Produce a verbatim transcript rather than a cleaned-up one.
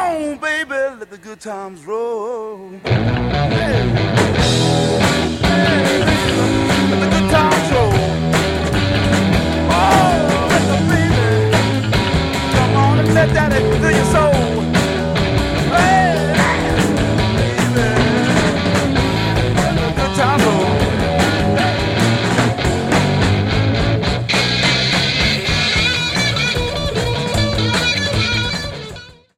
on, baby, let the good times roll. Hey. Hey.